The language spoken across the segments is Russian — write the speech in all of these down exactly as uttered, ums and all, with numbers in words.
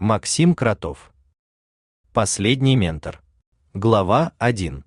Максим Кротов. Последний ментор. Глава один.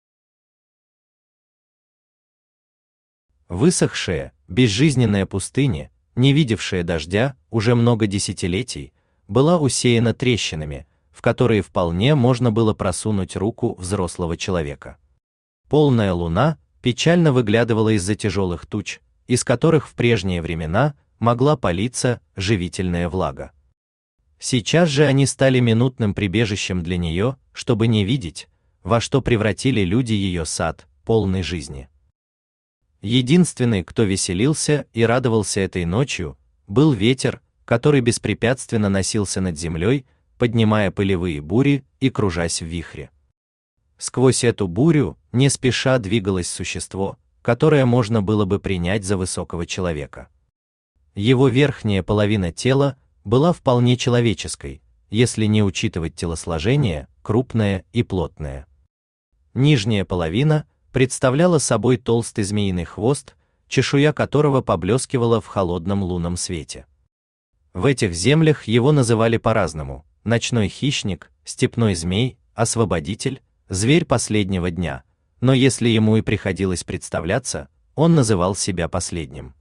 Высохшая, безжизненная пустыня, не видевшая дождя уже много десятилетий, была усеяна трещинами, в которые вполне можно было просунуть руку взрослого человека. Полная луна печально выглядывала из-за тяжелых туч, из которых в прежние времена могла палиться живительная влага. Сейчас же они стали минутным прибежищем для нее, чтобы не видеть, во что превратили люди ее сад, полный жизни. Единственный, кто веселился и радовался этой ночью, был ветер, который беспрепятственно носился над землей, поднимая пылевые бури и кружась в вихре. Сквозь эту бурю не спеша двигалось существо, которое можно было бы принять за высокого человека. Его верхняя половина тела была вполне человеческой, если не учитывать телосложение, крупное и плотное. Нижняя половина представляла собой толстый змеиный хвост, чешуя которого поблескивала в холодном лунном свете. В этих землях его называли по-разному: ночной хищник, степной змей, освободитель, зверь последнего дня, но если ему и приходилось представляться, он называл себя последним.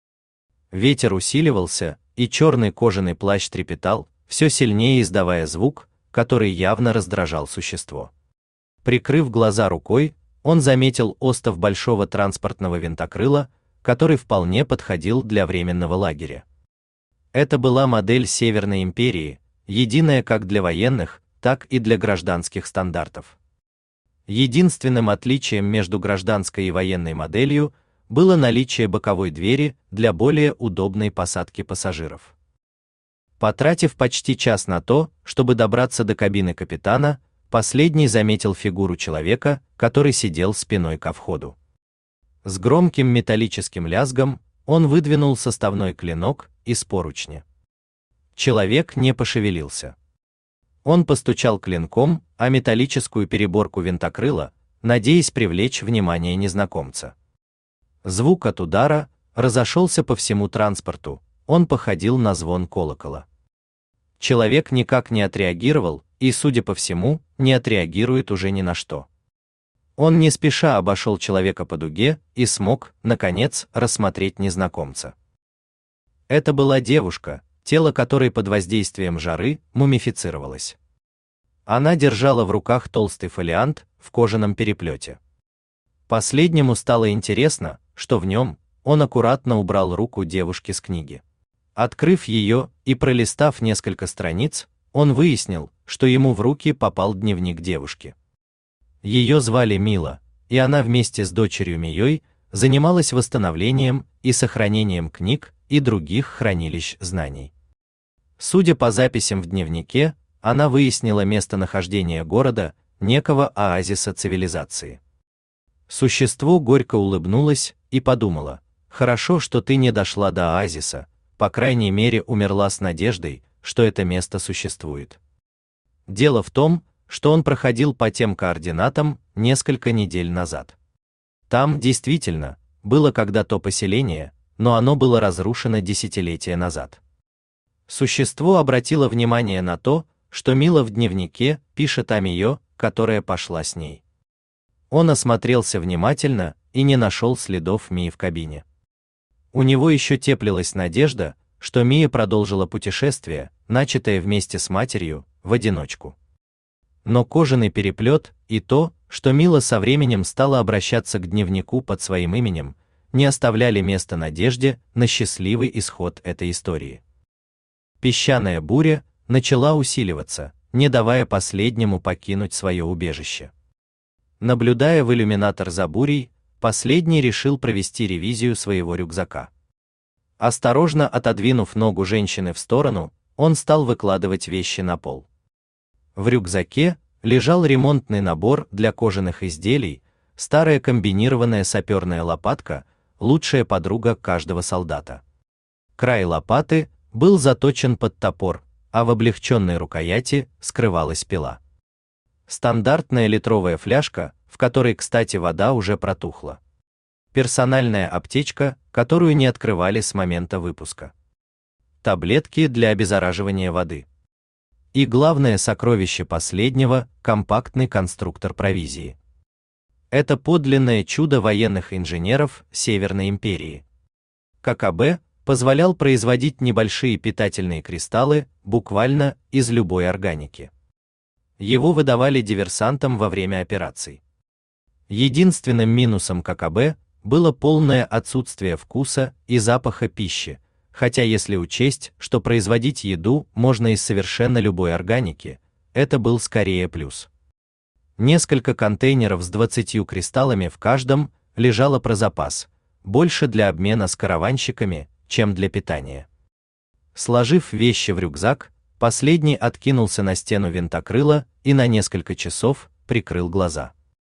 Ветер усиливался, и черный кожаный плащ трепетал, все сильнее издавая звук, который явно раздражал существо. Прикрыв глаза рукой, он заметил остов большого транспортного винтокрыла, который вполне подходил для временного лагеря. Это была модель Северной империи, единая как для военных, так и для гражданских стандартов. Единственным отличием между гражданской и военной моделью было наличие боковой двери для более удобной посадки пассажиров. Потратив почти час на то, чтобы добраться до кабины капитана, последний заметил фигуру человека, который сидел спиной ко входу. С громким металлическим лязгом он выдвинул составной клинок из поручня. Человек не пошевелился. Он постучал клинком о металлическую переборку винтокрыла, надеясь привлечь внимание незнакомца. Звук от удара разошелся по всему транспорту, он походил на звон колокола. Человек никак не отреагировал и, судя по всему, не отреагирует уже ни на что. Он не спеша обошел человека по дуге и смог, наконец, рассмотреть незнакомца. Это была девушка, тело которой под воздействием жары мумифицировалось. Она держала в руках толстый фолиант в кожаном переплете. Последнему стало интересно, что в нем. Он аккуратно убрал руку девушки с книги. Открыв ее и пролистав несколько страниц, он выяснил, что ему в руки попал дневник девушки. Ее звали Мила, и она вместе с дочерью Мией занималась восстановлением и сохранением книг и других хранилищ знаний. Судя по записям в дневнике, она выяснила местонахождение города, некого оазиса цивилизации. Существо горько улыбнулось и подумало: хорошо, что ты не дошла до оазиса, по крайней мере, умерла с надеждой, что это место существует. Дело в том, что он проходил по тем координатам несколько недель назад. Там действительно было когда-то поселение, но оно было разрушено десятилетия назад. Существо обратило внимание на то, что Мила в дневнике пишет о Мио, которая пошла с ней. Он осмотрелся внимательно и не нашел следов Мии в кабине. У него еще теплилась надежда, что Мия продолжила путешествие, начатое вместе с матерью, в одиночку. Но кожаный переплет и то, что Мила со временем стала обращаться к дневнику под своим именем, не оставляли места надежде на счастливый исход этой истории. Песчаная буря начала усиливаться, не давая последнему покинуть свое убежище. Наблюдая в иллюминатор за бурей, последний решил провести ревизию своего рюкзака. Осторожно отодвинув ногу женщины в сторону, он стал выкладывать вещи на пол. В рюкзаке лежал ремонтный набор для кожаных изделий, старая комбинированная саперная лопатка, лучшая подруга каждого солдата. Край лопаты был заточен под топор, а в облегченной рукояти скрывалась пила. Стандартная литровая фляжка, в которой, кстати, вода уже протухла. Персональная аптечка, которую не открывали с момента выпуска. Таблетки для обеззараживания воды. И главное сокровище последнего – компактный конструктор провизии. Это подлинное чудо военных инженеров Северной империи. ККБ позволял производить небольшие питательные кристаллы буквально из любой органики. Его выдавали диверсантам во время операций. Единственным минусом ККБ было полное отсутствие вкуса и запаха пищи, хотя если учесть, что производить еду можно из совершенно любой органики, это был скорее плюс. Несколько контейнеров с двадцатью кристаллами в каждом лежало про запас, больше для обмена с караванщиками, чем для питания. Сложив вещи в рюкзак, последний откинулся на стену винтокрыла и на несколько часов прикрыл глаза.